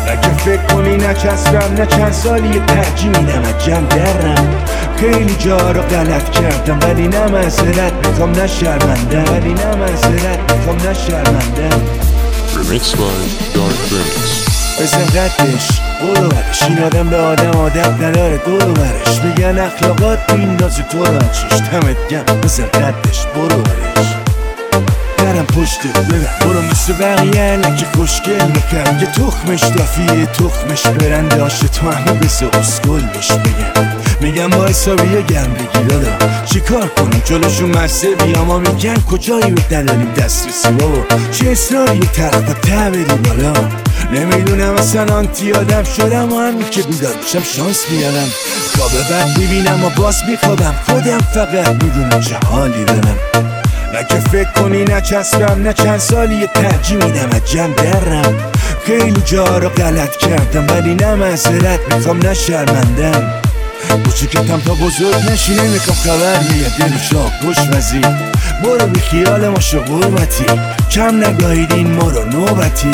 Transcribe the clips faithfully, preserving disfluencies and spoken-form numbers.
اگه فکر کنی نچسبم نه چند سالی ترجیح میدم از جمع درم. خیلی جا رو غلط کردم ولی نه معذرت میخوام نه شرمندم، ولی نه معذرت میخوام نه شرمندم. Remix by Dark Remix. بزن قدش برو برش، این آدم به آدم عادت نداره دور برش. میگن اخلاقات بیندازی تو رو چیش دمت گم. بزن قدش برو برش، درم پشتت ببر برو مثل بقیه لکه خوشگل بکن. یه تخمش دافیه تخمش برنده هاشه تو همه بسه اسکل بش بگم. میگم با حسابی گرم بگی دادا چی کار کنم جلوشون مزه بیام. ها میگن کجایی به دلالیم دسترسی بابا، چه اصراری یه طرف ته بری بالا. نمیدونم اصلا آنتی آدم شدم و همین که بیدار بشم شانس میارم. خواب بد میبینم و باز میخوابم، خودم فقط میدونم چه حالی دارم. اگه فکر کنی نچسبم نه چند سالی یه ترجیح میدم از جمع درم. خیلی جا رو غلط کردم ولی نه معذرت میخوام نه شرمندم. کوچیکتم تا بزرگ نشی نمیخوام خبر یه دل شاق گوش وزیر. برو بی خیال ما شو قربتی، کم نگاهیدین ما رو نوبتی.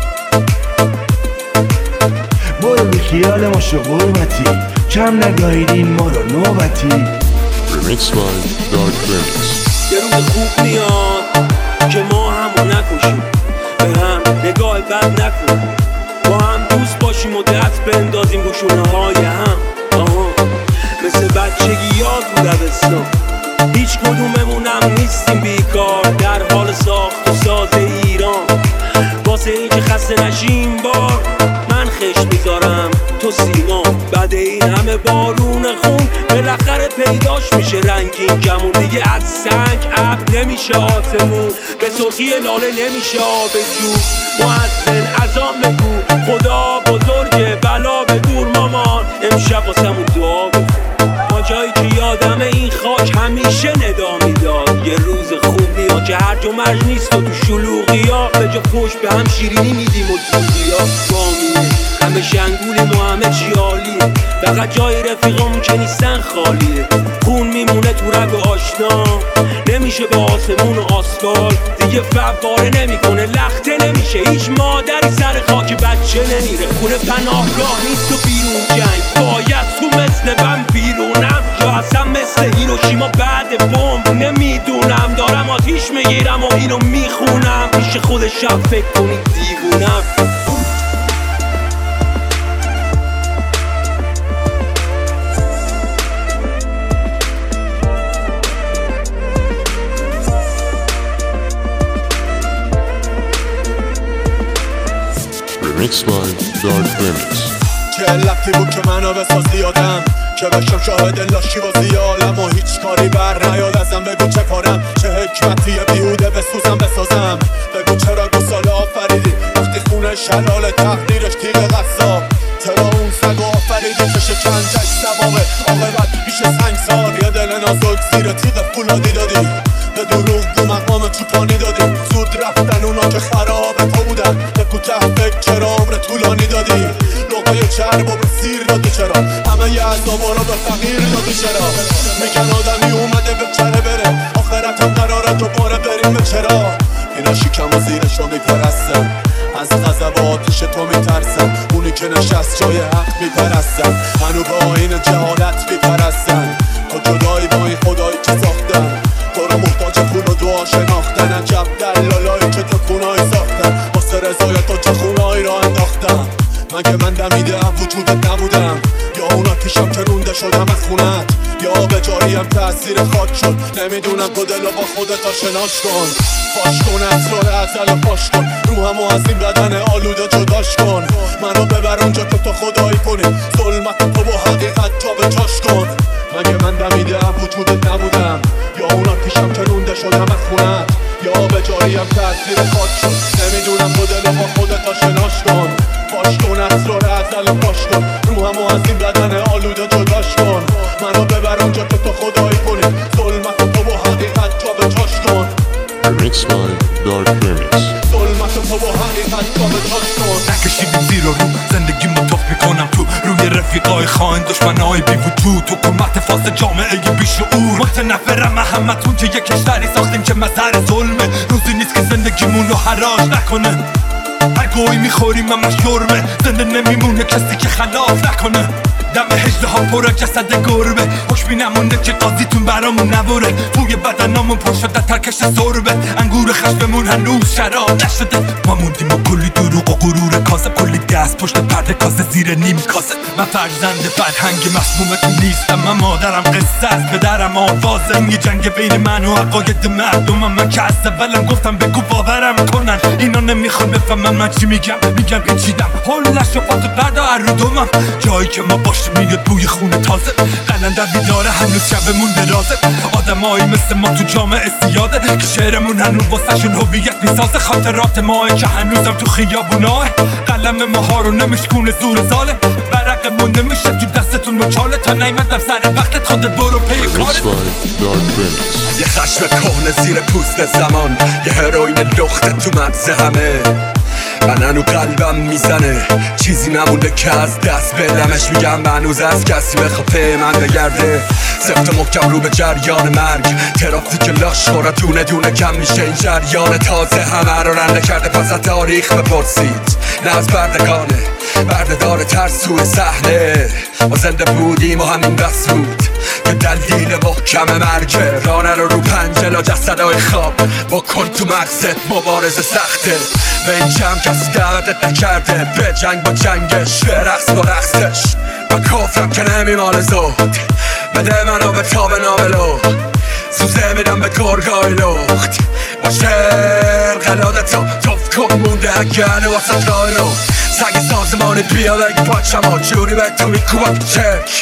برو بی خیال ما شو قربتی، کم نگاهیدین ما رو نوبتی. Remix by Dark Remix. یه روز خوب میاد که ما همو نکشیم، به هم نگاه بد نکنیم، با هم دوست باشیم و دست بندازیم رو شونه های هم. آها مثل بچگی یاد بود دبستان، هیچ کدوممونم نیستیم بیکار در حال ساخت و ساز ایران. واسه این که خسته نشیم بار من خش میذارم تو سیما. بعد این همه بارون خون بالاخره پیداش میشه رنگین جمون. دیگه از سنگ ابر نمیشه آسمون، به سرخی لاله نمیشه آب جو. مؤذن اذان بگو خدا بزرگه بلا به دور مامان. امشب واسمون دعا بخون ما جایی که یادم این خاک همیشه ندا میداد. یه روز خوب میاد که هر جا مرج نیست و تو شلوغی ها به جا پشت به هم شیرینی میدیم و زودی ها بامیه. همه شنگولیم و همه چی عالیه، فقط جای رفیقامون که نیستن خالیه. خون میمونه تو رگ و آشنا، نمیشه با آسمون و آسفالت. دیگه فواره نمیکنه لخته نمیشه، هیچ مادری سر خاک بچه نمیره. خونه پناهگاه نیست و بیرون جنگ، باید تو مثل من بیرونم یا اصلا مثل هیروشیما بعد بمب. نمیدونم دارم آتیش میگیرم و اینو میخونم، پیش خودشم فکر کنید دیوونم. Remix by Dark Remix. چه علتی بود که منو بسازی آدم که بشم شاهد لاشی و زیالم و هیچ کاری بر نیاد ازم. بگو چه کارم چه حکمتیه بیهوده بسوزم بسازم. بگو چرا گساله آفریدی وقتی خونه شلال تقدیرش تیغ قصاب. چرا اون سگ آفریدی چشه چند جش سبابه عاقبت پیش سنگسار. یه دل نازک زیر تیغ فولادی دادی، به دروغ دو مقام چوپانی دادی. زود رفتن اونا که خراب تو بودن، به کوته فکر چرا عمر طولانی دادی. لقای چرب و به سیر دادی چرا، همه ی عذابا رو به فقیر دادی چرا. میگن آدمی اومده به چره بره، آخرت هم قراره دوباره بریم به چرا. اینا شیکم و زیرش رو میپرستن، از غضب و آتیش تو میترسن. اونی که نشست جای حق میپرستن، هنو به آین جهالت میپرستن. تا جدایی با این خدایی که ساختن، تو رو محتاج پول و دعا شناختن. عجب دلالایی که تو خونایی ساختن، واسه رضایت و چه خونایی را انداختن. مگه من دمیدم وجودت نبودم، یا اون آتیشم که رونده شدم از خونت، یا به جاریم تأثیر خاک شد. نمیدونم تو دلو با خودت آشناش کن، فاش کن اسرار ازل فاش کن. روحمو از این بدن آلوده جداش کن، منو ببر اونجا که تو خدایی کنی. ظلمت تو با حقیقت جا به جاش کن. مگه من دمیدم وجودت نبودم، یا اون آتیشم که رونده شدم از خونت، یا به جاریم تأثیر خاک شد. نمیدونم تو دلو با خودت آشناش کن، فاش کن اسرار ازل فاش کن. روحمو از این بدن آلوده جداش کن، منو ببر اونجا که تو خدایی کنی. ظلمت تو با حقیقت جا به جاش کن. Remix by Dark Remix. ظلمت تو با حقیقت جا به جاش کن. نکشیدیم زیر رو زندگی متاف میکنم تو روی رفیقای خاین دشمنای بی وجود. حکومت فاسد جامعه بی شعور، متنفرم همتون که یک کشوری ساختیم که مظهر ظلمه. روزی نیست که زندگیمون رو حراج نکنه. هر گوی میخوریم همش جرمه، زنده نمیمونه کسی که خلاف نکنه. دم هجده ها پر جسد گربه، خوشبی نمونده که قاضیتون برامون نبره. توی بدنامون پر شده ترکش سربه، انگور خشممون هنوز شراب نشده. ما موندیم و کلی دروغ و غرور کاذب، کلی دست پشت پرده کاسه زیر نیم کاسه. من فرزند فرهنگ مسمومتون نیستم، من مادرم قصه از پدرم آوازه. این یه جنگ بین من و عقاید مردمم، من که از اولم گفتم بگو باورم کنن. اینا نمیخوان بفهمن من چی میگم، میگم پیچیدم هلش و پاتو بردا ارودومم. جایی که ما باشیم میاد بوی خونه تازه، قلندر بیداره هنوز شبمون درازه. آدمایی مثل ما تو جامعه زیاده که شعرمون هنوز واسه شون هویت میسازه. خاطرات ماه که هنوزم تو خیابوناه، قلم ماها رو نمیشکونه زور زاله. برقمون نمیشه تو دستتون مچاله، تا نیمدم سر وقتت خودت برو پی کارت. Remixed by Dark Remix. یه خشم کهنه زیر پوست زمان، یه هروئین لخته تو مغز همه. من هنو قلبم میزنه، چیزی نمونده که از دست بدمش. میگم هنوز از کسی بخواد پی من بگرده. سفت محکم رو به جریان مرگ، ترافیک لاش خورا دونه دونه کم میشه. این جریان تازه همه رو رنده کرده، پس از تاریخ بپرسید نه از بردگانه. برده داره ترسوی صحنه، ما زنده بودیم و همین بس بود که دلیل محکم مرگه. رانه رو رو پنجلا جسدهای خواب با کن تو مغزت مبارزه سخته. به این جمع کسی دعوتت نکرده، به جنگ با جنگش، به رقص با رقصش. و کافرم که نمیمال زود، بده منو به تاب ناملو. سوزه میدم به گرگای لخت، با شعر قلادتو توف کن مونده اگه واسه رای رو. سگ سازمانی بیا بگی پاچم ها جوری به تو میکوبم چک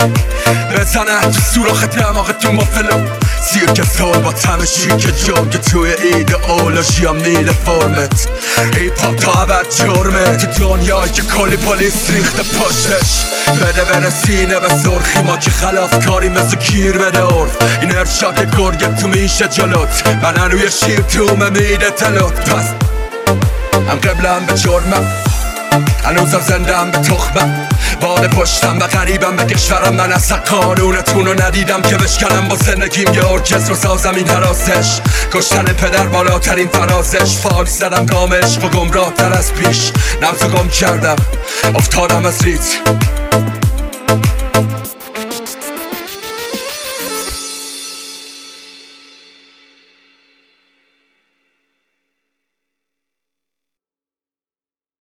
بزنه تو سوراخ دماغ تو مفلو. سیرک سال با تمشی که جنگ توی ایدئولوژی هم میده فرمت. هیپ هاپ تا عبد جرمه تو دنیایی که کلی پلیس ریخته پشتش. بده بره سینه به سرخی، ما که خلاف کاری مثل کیر بده عرف. این ارشاد گرگه تو میشه جلوت، من هنوی شیر تومه میده تلوت. پس هم قبلم به جرمم، هنوزم زندم به تخمم. باد پشتم و غریبم به کشورم، من اصلا قانونتون رو ندیدم که بشکنم. با زندگیم یه ارکستر رو سازم این حراسش. کشتن پدر بالاترین فرازش، فال زدم گامش و گمراه تر از پیش. نبض گم کردم افتادم از ریت،